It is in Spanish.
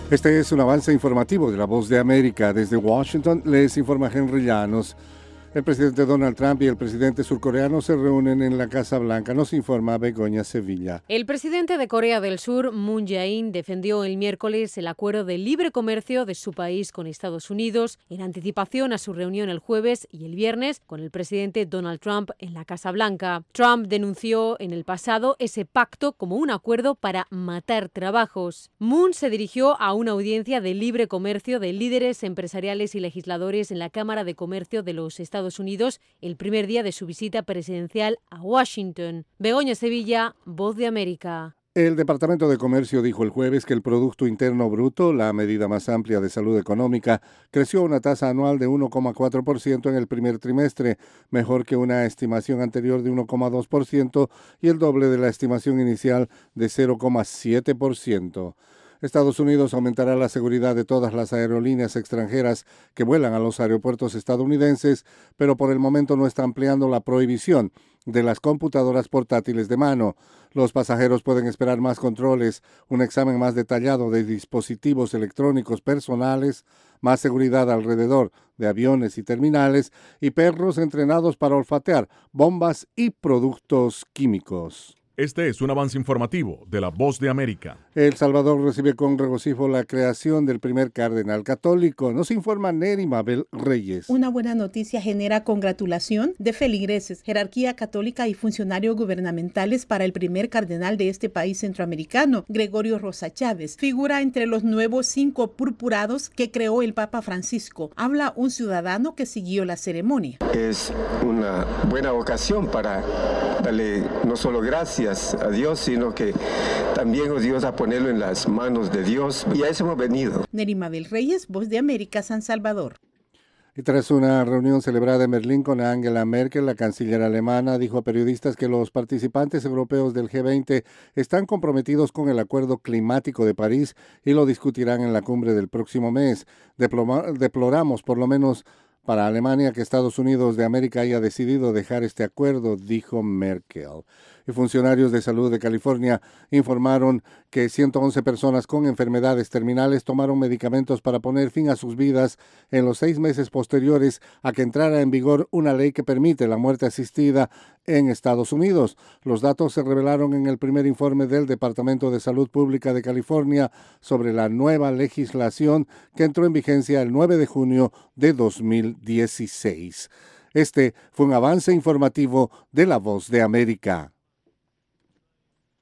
Este es un avance informativo de La Voz de América. Desde Washington les informa Henry Llanos. El presidente Donald Trump y el presidente surcoreano se reúnen en la Casa Blanca. Nos informa Begoña Sevilla. El presidente de Corea del Sur, Moon Jae-in, defendió el miércoles el acuerdo de libre comercio de su país con Estados Unidos en anticipación a su reunión el jueves y el viernes con el presidente Donald Trump en la Casa Blanca. Trump denunció en el pasado ese pacto como un acuerdo para matar trabajos. Moon se dirigió a una audiencia de libre comercio de líderes empresariales y legisladores en la Cámara de Comercio de los Estados Unidos el primer día de su visita presidencial a Washington. Begoña Sevilla, Voz de América. El Departamento de Comercio dijo el jueves que el Producto Interno Bruto, la medida más amplia de salud económica, creció a una tasa anual de 1,4% en el primer trimestre, mejor que una estimación anterior de 1,2% y el doble de la estimación inicial de 0,7%. Estados Unidos aumentará la seguridad de todas las aerolíneas extranjeras que vuelan a los aeropuertos estadounidenses, pero por el momento no está ampliando la prohibición de las computadoras portátiles de mano. Los pasajeros pueden esperar más controles, un examen más detallado de dispositivos electrónicos personales, más seguridad alrededor de aviones y terminales y perros entrenados para olfatear bombas y productos químicos. Este es un avance informativo de La Voz de América. El Salvador recibe con regocijo la creación del primer cardenal católico. Nos informa Neri Mabel Reyes. Una buena noticia genera congratulación de feligreses, jerarquía católica y funcionarios gubernamentales para el primer cardenal de este país centroamericano, Gregorio Rosa Chávez. Figura entre los nuevos 5 purpurados que creó el Papa Francisco. Habla un ciudadano que siguió la ceremonia. Es una buena ocasión para darle no solo gracias a Dios, sino que también os Dios a ponerlo en las manos de Dios, y a eso hemos venido. Neri Mabel Reyes, Voz de América, San Salvador. Y tras una reunión celebrada en Berlín con Angela Merkel, la canciller alemana dijo a periodistas que los participantes europeos del G20 están comprometidos con el Acuerdo Climático de París y lo discutirán en la cumbre del próximo mes. Deploramos, por lo menos para Alemania, que Estados Unidos de América haya decidido dejar este acuerdo, dijo Merkel. Y funcionarios de salud de California informaron que 111 personas con enfermedades terminales tomaron medicamentos para poner fin a sus vidas en los 6 meses posteriores a que entrara en vigor una ley que permite la muerte asistida en Estados Unidos. Los datos se revelaron en el primer informe del Departamento de Salud Pública de California sobre la nueva legislación que entró en vigencia el 9 de junio de 2016. Este fue un avance informativo de La Voz de América.